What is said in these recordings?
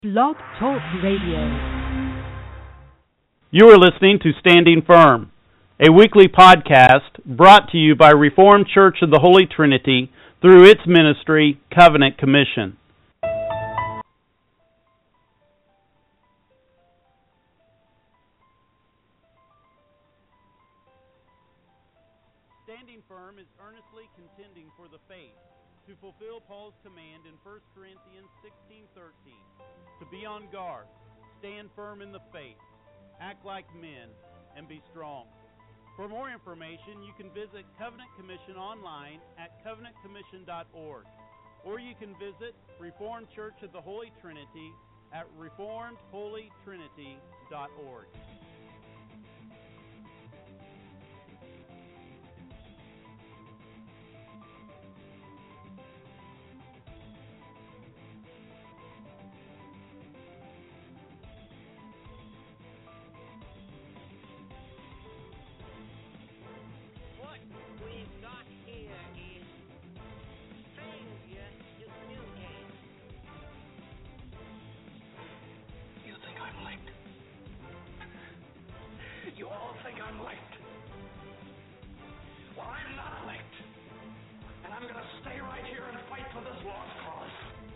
Blog Talk Radio. You are listening to Standing Firm, a weekly podcast brought to you by Reformed Church of the Holy Trinity through its ministry, Covenant Commission. Standing firm is earnestly contending for the faith to fulfill Paul's command in 1 Corinthians 16:13. To be on guard, stand firm in the faith, act like men, and be strong. For more information, you can visit Covenant Commission online at covenantcommission.org, or you can visit Reformed Church of the Holy Trinity at reformedholytrinity.org. You all think I'm licked. Well, I'm not licked. And I'm going to stay right here and fight for this lost cause.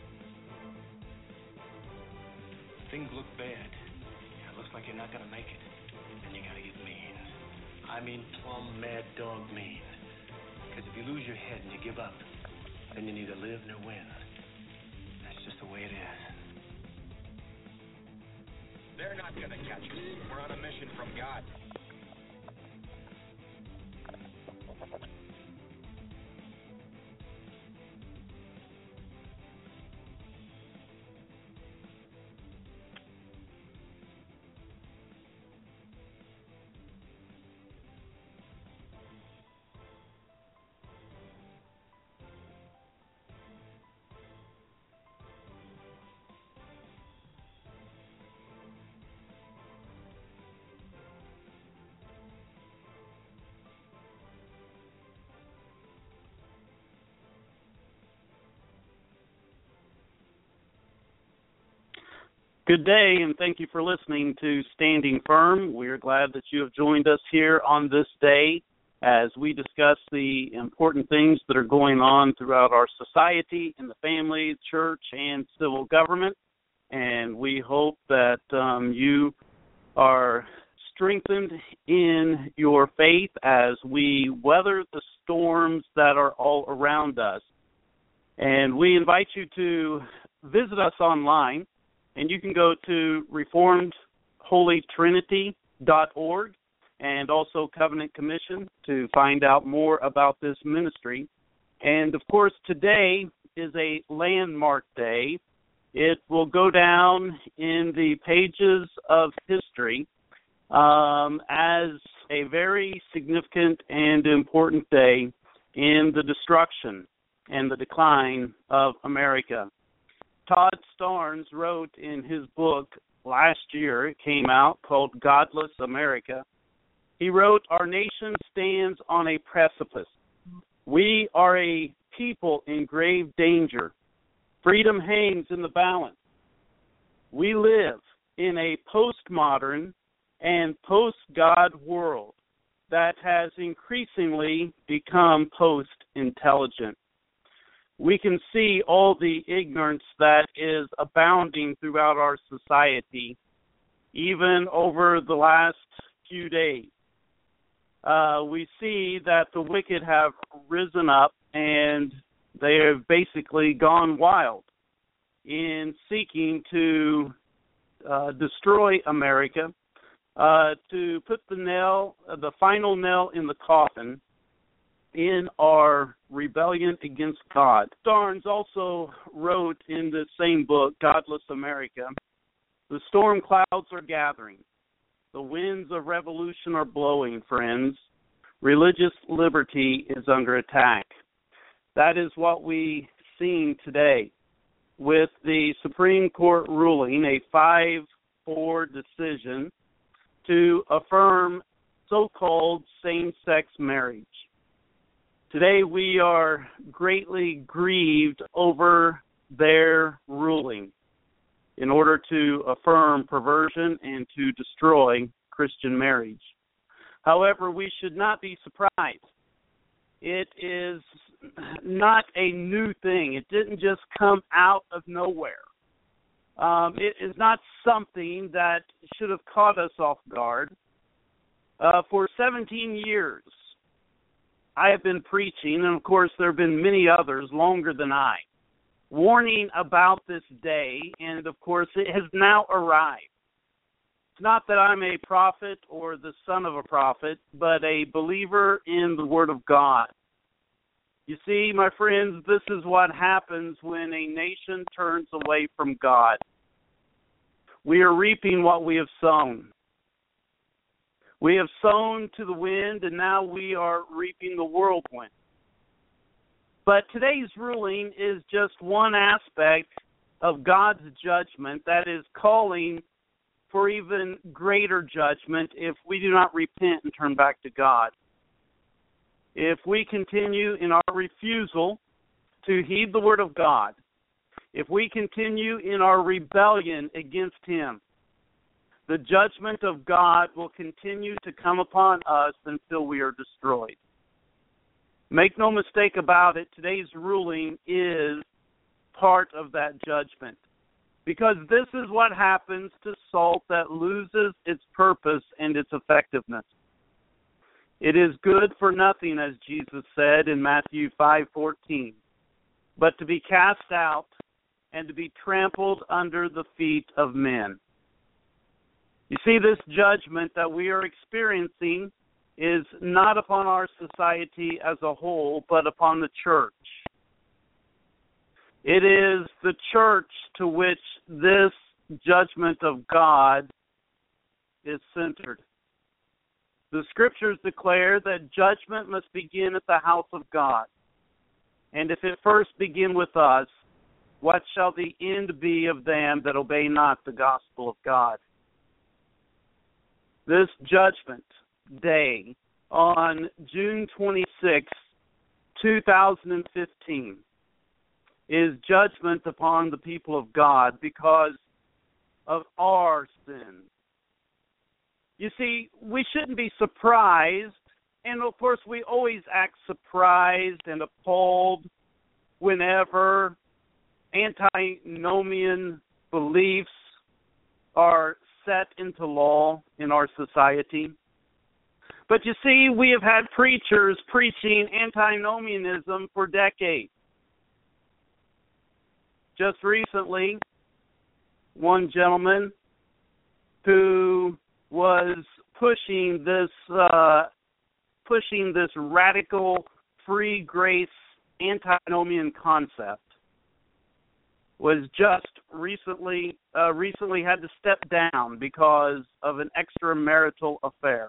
Things look bad. It looks like you're not going to make it. And you got to get mean. I mean plumb mad dog mean. Because if you lose your head and you give up, then you neither live nor win. That's just the way it is. They're not going to catch us. We're on a mission from God. Good day, and thank you for listening to Standing Firm. We are glad that you have joined us here on this day as we discuss the important things that are going on throughout our society, in the family, church, and civil government. And we hope that you are strengthened in your faith as we weather the storms that are all around us. And we invite you to visit us online. And you can go to reformedholytrinity.org and also Covenant Commission to find out more about this ministry. And, of course, today is a landmark day. It will go down in the pages of history as a very significant and important day in the destruction and the decline of America. Todd Starnes wrote in his book last year, it came out, called Godless America. He wrote, "Our nation stands on a precipice. We are a people in grave danger. Freedom hangs in the balance. We live in a postmodern and post-God world that has increasingly become post-intelligent. We can see all the ignorance that is abounding throughout our society, even over the last few days. We see that the wicked have risen up and they have basically gone wild in seeking to destroy America, to put the final nail in the coffin in our rebellion against God. Starnes also wrote in the same book, Godless America, "The storm clouds are gathering. The winds of revolution are blowing, friends. Religious liberty is under attack." That is what we've seen today with the Supreme Court ruling, a 5-4 decision to affirm so-called same-sex marriage. Today we are greatly grieved over their ruling. in order to affirm perversion and to destroy Christian marriage. However, we should not be surprised. It is not a new thing. It didn't just come out of nowhere. It is not something that should have caught us off guard. For 17 years, I have been preaching, and of course there have been many others longer than I, warning about this day, and of course it has now arrived. It's not that I'm a prophet or the son of a prophet, but a believer in the Word of God. You see, my friends, this is what happens when a nation turns away from God. We are reaping what we have sown. We have sown to the wind, and now we are reaping the whirlwind. But today's ruling is just one aspect of God's judgment that is calling for even greater judgment if we do not repent and turn back to God. If we continue in our refusal to heed the Word of God, if we continue in our rebellion against Him, the judgment of God will continue to come upon us until we are destroyed. Make no mistake about it, today's ruling is part of that judgment. Because this is what happens to salt that loses its purpose and its effectiveness. It is good for nothing, as Jesus said in Matthew 5:14, but to be cast out and to be trampled under the feet of men. You see, this judgment that we are experiencing is not upon our society as a whole, but upon the church. It is the church to which this judgment of God is centered. The Scriptures declare that judgment must begin at the house of God. And if it first begin with us, what shall the end be of them that obey not the gospel of God? This judgment day on June 26, 2015, is judgment upon the people of God because of our sins. You see, we shouldn't be surprised, and of course we always act surprised and appalled whenever antinomian beliefs are set into law in our society. But you see, we have had preachers preaching antinomianism for decades. Just recently, one gentleman who was pushing this radical free grace antinomian concept was just recently had to step down because of an extramarital affair.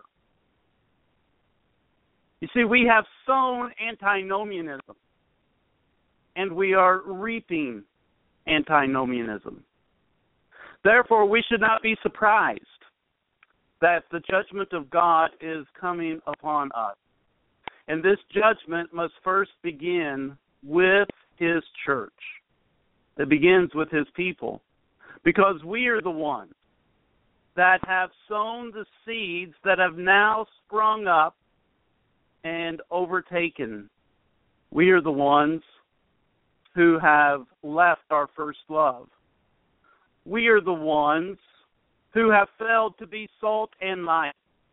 You see, we have sown antinomianism, and we are reaping antinomianism. Therefore, we should not be surprised that the judgment of God is coming upon us. And this judgment must first begin with His church. It begins with His people, because we are the ones that have sown the seeds that have now sprung up and overtaken. We are the ones who have left our first love. We are the ones who have failed to be salt and light.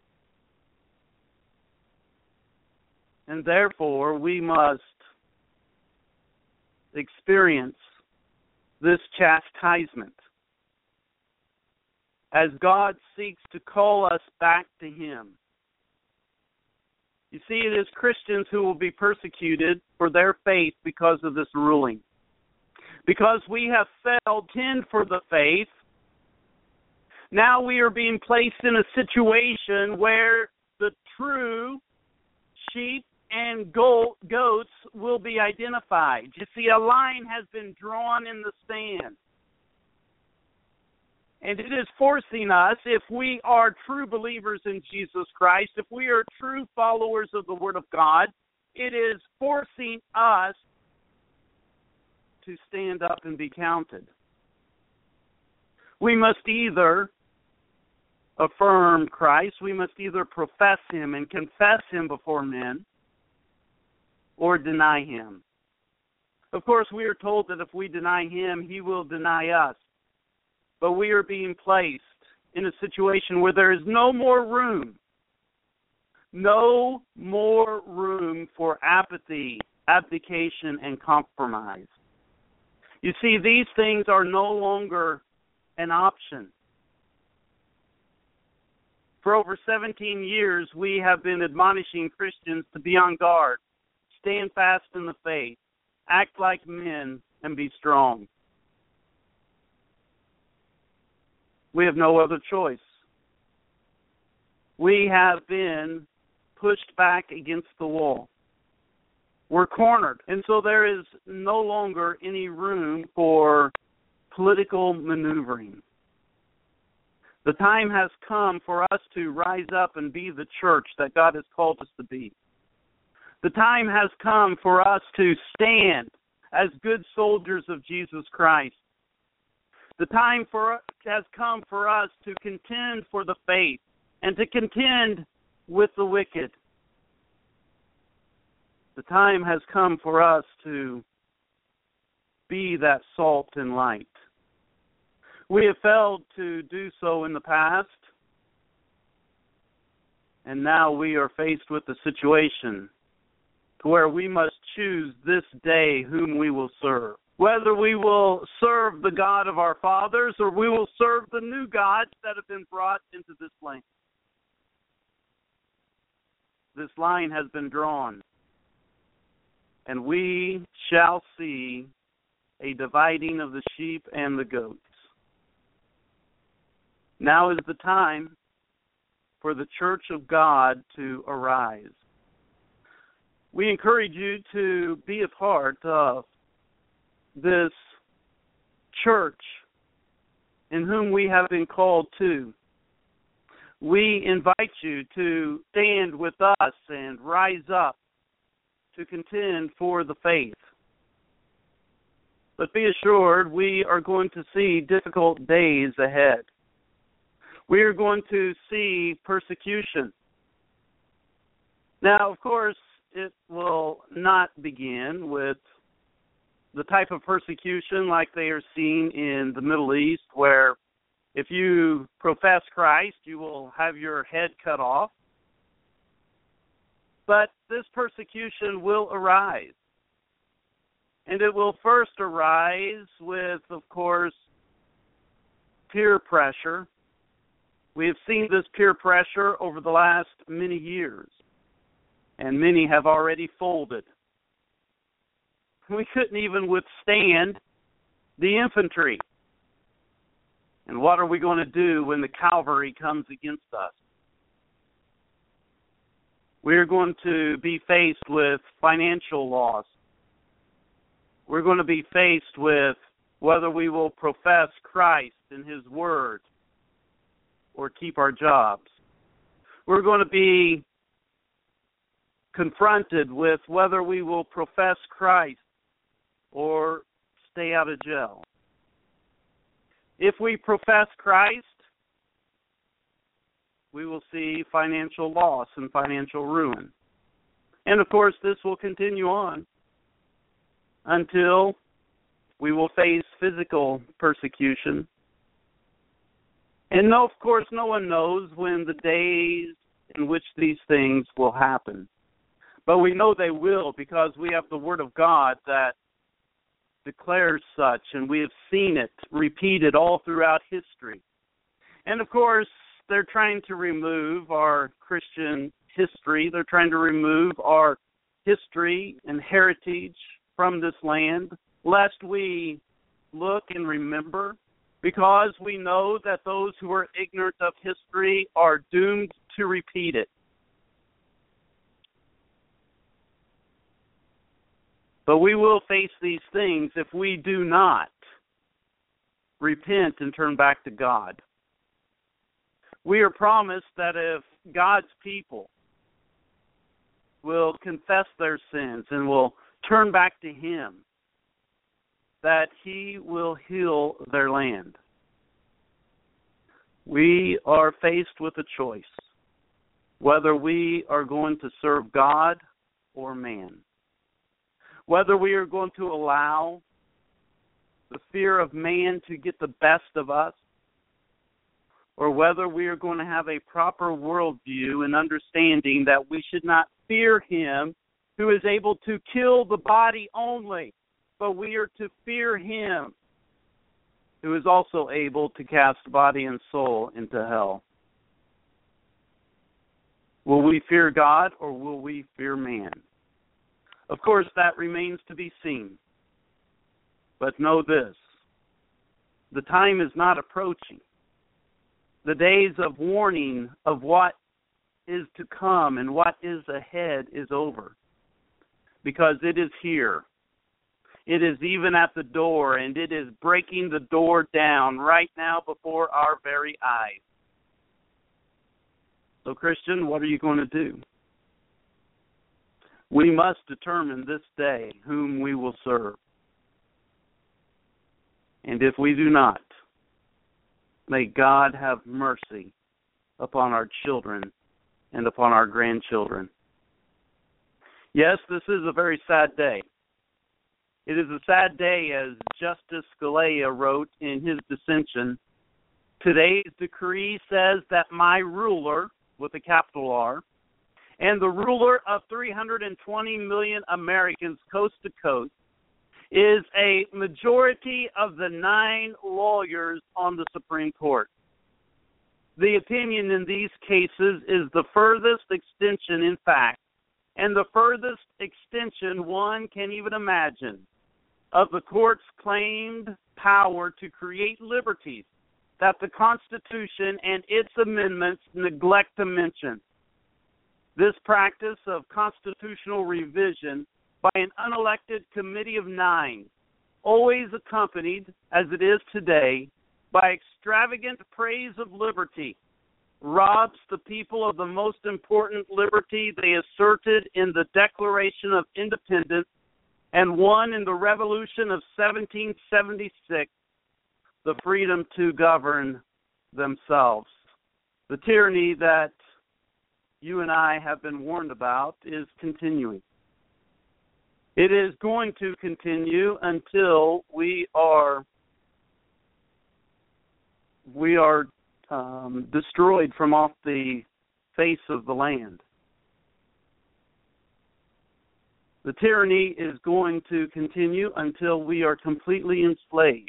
And therefore, we must experience this chastisement as God seeks to call us back to Him. You see, it is Christians who will be persecuted for their faith because of this ruling. Because we have failed to contend for the faith, now we are being placed in a situation where the true sheep and goats will be identified. You see, a line has been drawn in the sand. And it is forcing us, if we are true believers in Jesus Christ, if we are true followers of the Word of God, it is forcing us to stand up and be counted. We must either affirm Christ, we must either profess him and confess him before men, or deny him. Of course, we are told that if we deny him, he will deny us. But we are being placed in a situation where there is no more room for apathy, abdication, and compromise. You see, these things are no longer an option. For over 17 years, we have been admonishing Christians to be on guard, stand fast in the faith, act like men, and be strong. We have no other choice. We have been pushed back against the wall. We're cornered, and so there is no longer any room for political maneuvering. The time has come for us to rise up and be the church that God has called us to be. The time has come for us to stand as good soldiers of Jesus Christ. The time has come for us to contend for the faith and to contend with the wicked. The time has come for us to be that salt and light. We have failed to do so in the past, and now we are faced with the situation to where we must choose this day whom we will serve. Whether we will serve the God of our fathers or we will serve the new gods that have been brought into this land. This line has been drawn, and we shall see a dividing of the sheep and the goats. Now is the time for the church of God to arise. We encourage you to be a part of this church in whom we have been called to. We invite you to stand with us and rise up to contend for the faith. But be assured, we are going to see difficult days ahead. We are going to see persecution. Now, of course, it will not begin with the type of persecution like they are seeing in the Middle East, where if you profess Christ, you will have your head cut off. But this persecution will arise. And it will first arise with, of course, peer pressure. We have seen this peer pressure over the last many years, and many have already folded. We couldn't even withstand the infantry. And what are we going to do when the cavalry comes against us? We are going to be faced with financial loss. We're going to be faced with whether we will profess Christ and His Word or keep our jobs. We're going to be confronted with whether we will profess Christ or stay out of jail. If we profess Christ, we will see financial loss and financial ruin. And of course, this will continue on until we will face physical persecution. And no, of course, no one knows when the days in which these things will happen. But we know they will because we have the Word of God that declares such, and we have seen it repeated all throughout history. And of course, they're trying to remove our Christian history. They're trying to remove our history and heritage from this land, lest we look and remember, because we know that those who are ignorant of history are doomed to repeat it. But we will face these things if we do not repent and turn back to God. We are promised that if God's people will confess their sins and will turn back to Him, that He will heal their land. We are faced with a choice, whether we are going to serve God or man, whether we are going to allow the fear of man to get the best of us, or whether we are going to have a proper worldview and understanding that we should not fear him who is able to kill the body only, but we are to fear him who is also able to cast body and soul into hell. Will we fear God or will we fear man? Of course, that remains to be seen. But know this, the time is not approaching. The days of warning of what is to come and what is ahead is over, because it is here. It is even at the door, and it is breaking the door down right now before our very eyes. So, Christian, what are you going to do? We must determine this day whom we will serve. And if we do not, may God have mercy upon our children and upon our grandchildren. Yes, this is a very sad day. It is a sad day, as Justice Scalia wrote in his dissension. Today's decree says that my ruler, with a capital R, and the ruler of 320 million Americans coast to coast, is a majority of the 9 lawyers on the Supreme Court. The opinion in these cases is the furthest extension, in fact, and the furthest extension one can even imagine, of the court's claimed power to create liberties that the Constitution and its amendments neglect to mention. This practice of constitutional revision by an unelected committee of 9, always accompanied, as it is today, by extravagant praise of liberty, robs the people of the most important liberty they asserted in the Declaration of Independence and won in the Revolution of 1776, the freedom to govern themselves. The tyranny that you and I have been warned about is continuing. It is going to continue until we are destroyed from off the face of the land. The tyranny is going to continue until we are completely enslaved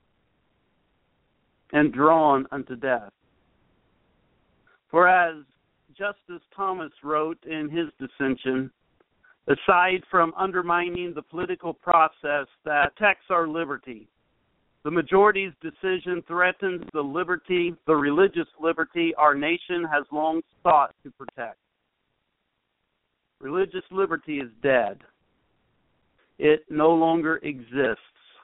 and drawn unto death. For as Justice Thomas wrote in his dissension, aside from undermining the political process that protects our liberty, the majority's decision threatens the liberty, the religious liberty our nation has long sought to protect. Religious liberty is dead. It no longer exists.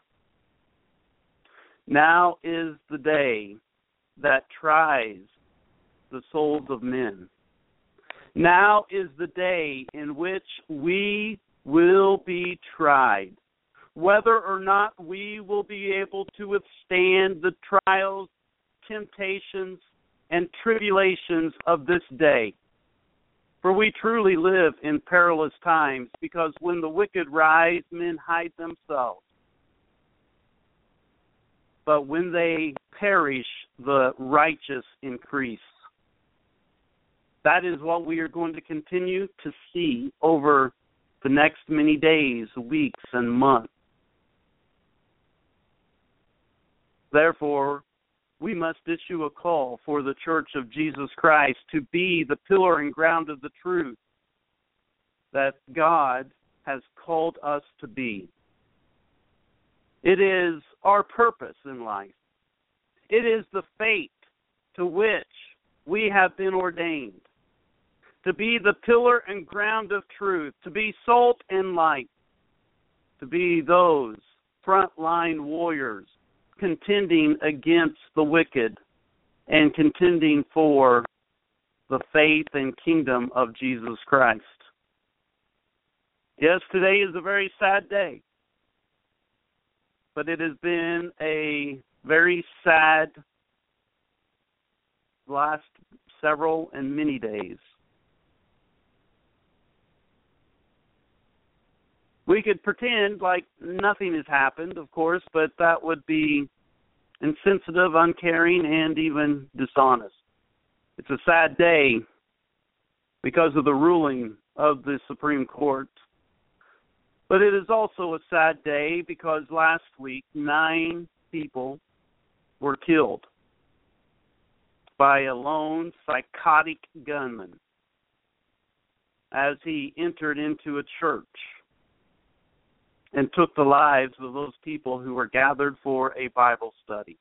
Now is the day that tries the souls of men. Now is the day in which we will be tried, whether or not we will be able to withstand the trials, temptations, and tribulations of this day. For we truly live in perilous times, because when the wicked rise, men hide themselves. But when they perish, the righteous increase. That is what we are going to continue to see over the next many days, weeks, and months. Therefore, we must issue a call for the Church of Jesus Christ to be the pillar and ground of the truth that God has called us to be. It is our purpose in life. It is the fate to which we have been ordained, to be the pillar and ground of truth, to be salt and light, to be those frontline warriors contending against the wicked and contending for the faith and kingdom of Jesus Christ. Yes, today is a very sad day, but it has been a very sad last several and many days. We could pretend like nothing has happened, of course, but that would be insensitive, uncaring, and even dishonest. It's a sad day because of the ruling of the Supreme Court. But it is also a sad day because last week 9 people were killed by a lone psychotic gunman as he entered into a church and took the lives of those people who were gathered for a Bible study.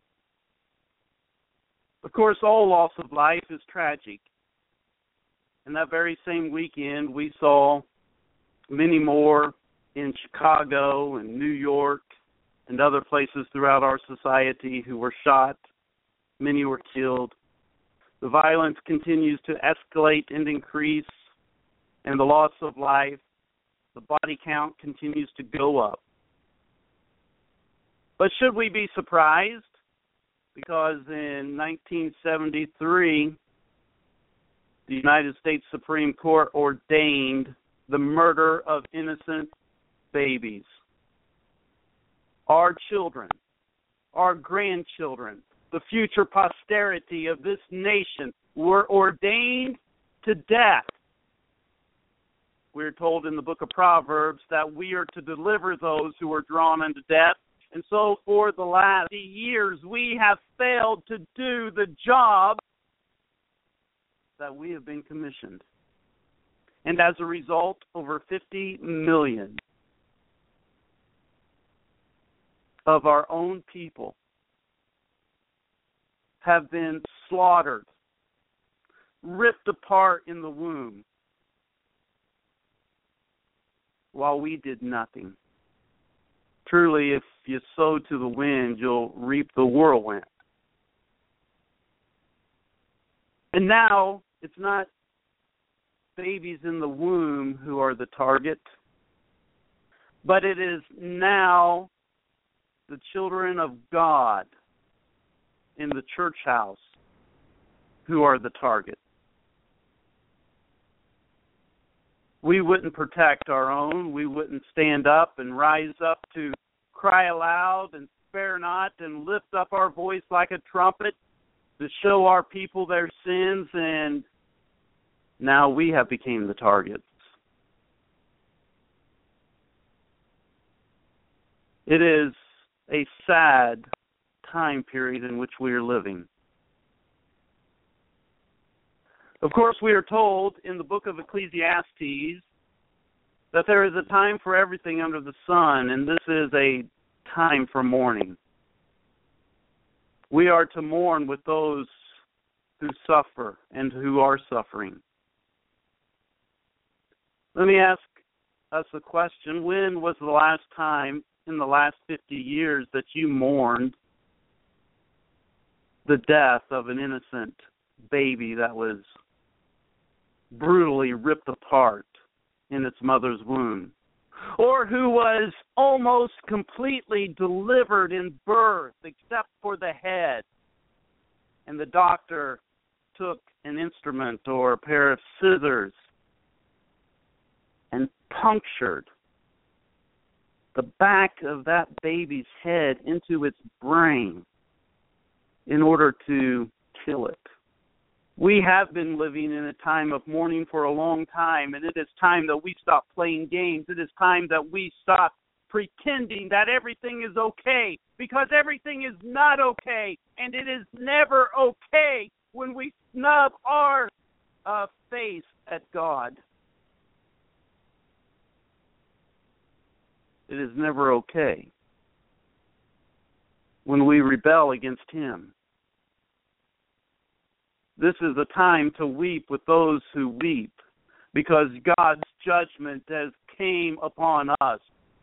Of course, all loss of life is tragic. And that very same weekend, we saw many more in Chicago and New York and other places throughout our society who were shot. Many were killed. The violence continues to escalate and increase, and the loss of life, the body count continues to go up. But should we be surprised? Because in 1973, the United States Supreme Court ordained the murder of innocent babies. Our children, our grandchildren, the future posterity of this nation were ordained to death. We're told in the book of Proverbs that we are to deliver those who are drawn unto death. And so for the last years, we have failed to do the job that we have been commissioned. And as a result, over 50 million of our own people have been slaughtered, ripped apart in the womb, while we did nothing. Truly, if you sow to the wind, you'll reap the whirlwind. And now, it's not babies in the womb who are the target, but it is now the children of God in the church house who are the target. We wouldn't protect our own. We wouldn't stand up and rise up to cry aloud and spare not and lift up our voice like a trumpet to show our people their sins, and now we have become the targets. It is a sad time period in which we are living. Of course, we are told in the book of Ecclesiastes that there is a time for everything under the sun, and this is a time for mourning. We are to mourn with those who suffer and who are suffering. Let me ask us a question. When was the last time in the last 50 years that you mourned the death of an innocent baby that was brutally ripped apart in its mother's womb, or who was almost completely delivered in birth except for the head, and the doctor took an instrument or a pair of scissors and punctured the back of that baby's head into its brain in order to kill it? We have been living in a time of mourning for a long time, and it is time that we stop playing games. It is time that we stop pretending that everything is okay, because everything is not okay, and it is never okay when we snub our face at God. It is never okay when we rebel against Him. This is a time to weep with those who weep, because God's judgment has came upon us.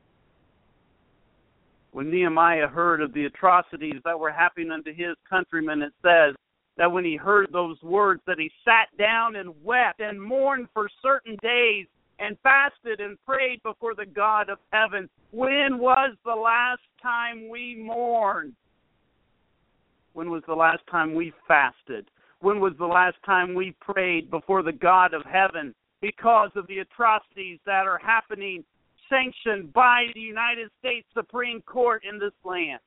When Nehemiah heard of the atrocities that were happening unto his countrymen, it says that when he heard those words, that he sat down and wept and mourned for certain days and fasted and prayed before the God of heaven. When was the last time we mourned? When was the last time we fasted? When was the last time we prayed before the God of heaven because of the atrocities that are happening, sanctioned by the United States Supreme Court in this land?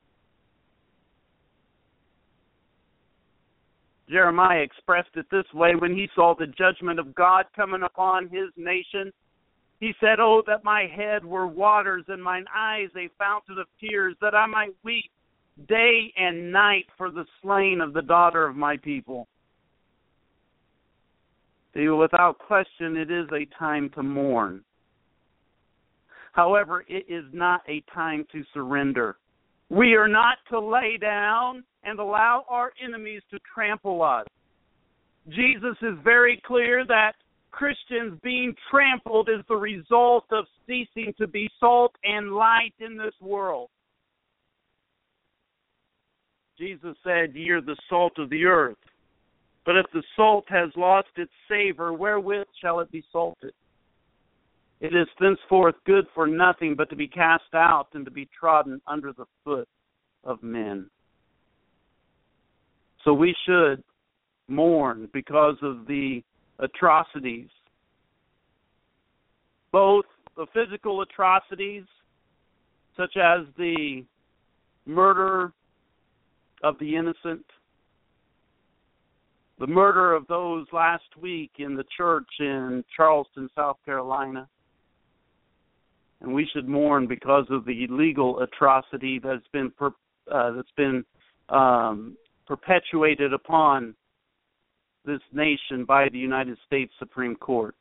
Jeremiah expressed it this way when he saw the judgment of God coming upon his nation. He said, "Oh, that my head were waters and mine eyes a fountain of tears, that I might weep day and night for the slain of the daughter of my people." See, without question, it is a time to mourn. However, it is not a time to surrender. We are not to lay down and allow our enemies to trample us. Jesus is very clear that Christians being trampled is the result of ceasing to be salt and light in this world. Jesus said, "Ye are the salt of the earth. But if the salt has lost its savor, wherewith shall it be salted? It is thenceforth good for nothing but to be cast out and to be trodden under the foot of men." So we should mourn because of the atrocities, both the physical atrocities, such as the murder of the innocent, the murder of those last week in the church in Charleston, South Carolina. And we should mourn because of the legal atrocity that's been perpetuated upon this nation by the United States Supreme Court.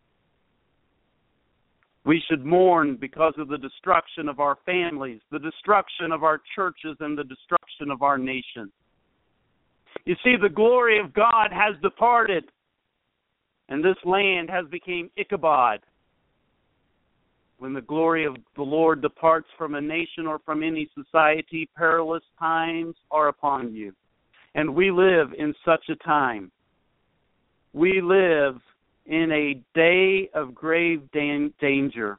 We should mourn because of the destruction of our families, the destruction of our churches, and the destruction of our nation. You see, the glory of God has departed, and this land has become Ichabod. When the glory of the Lord departs from a nation or from any society, perilous times are upon you. And we live in such a time. We live in a day of grave danger.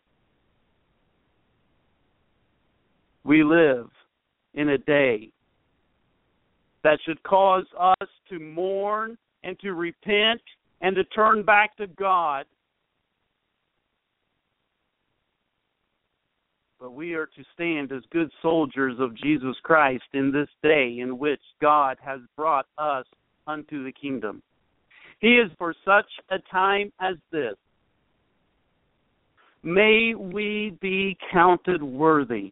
We live in a day that should cause us to mourn and to repent and to turn back to God. But we are to stand as good soldiers of Jesus Christ in this day in which God has brought us unto the kingdom. He is for such a time as this. May we be counted worthy,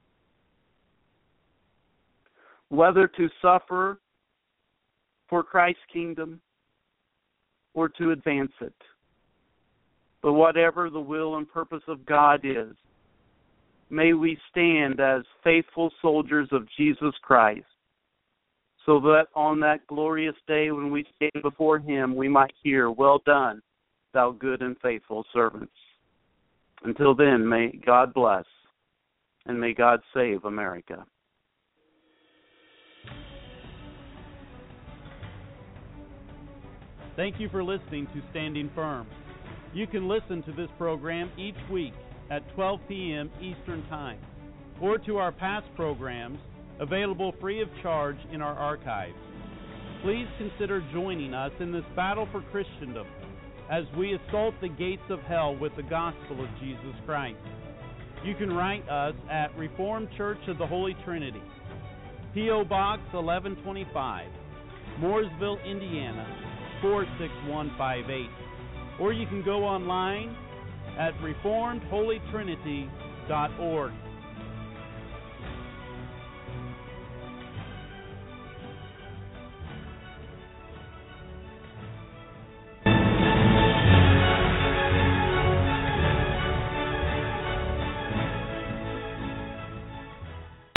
whether to suffer for Christ's kingdom or to advance it. But whatever the will and purpose of God is, may we stand as faithful soldiers of Jesus Christ, so that on that glorious day when we stand before Him, we might hear, "Well done, thou good and faithful servants." Until then, may God bless, and may God save America. Thank you for listening to Standing Firm. You can listen to this program each week at 12 p.m. Eastern Time, or to our past programs available free of charge in our archives. Please consider joining us in this battle for Christendom as we assault the gates of hell with the gospel of Jesus Christ. You can write us at Reformed Church of the Holy Trinity, P.O. Box 1125, Mooresville, Indiana 46158. Or you can go online at reformedholytrinity.org.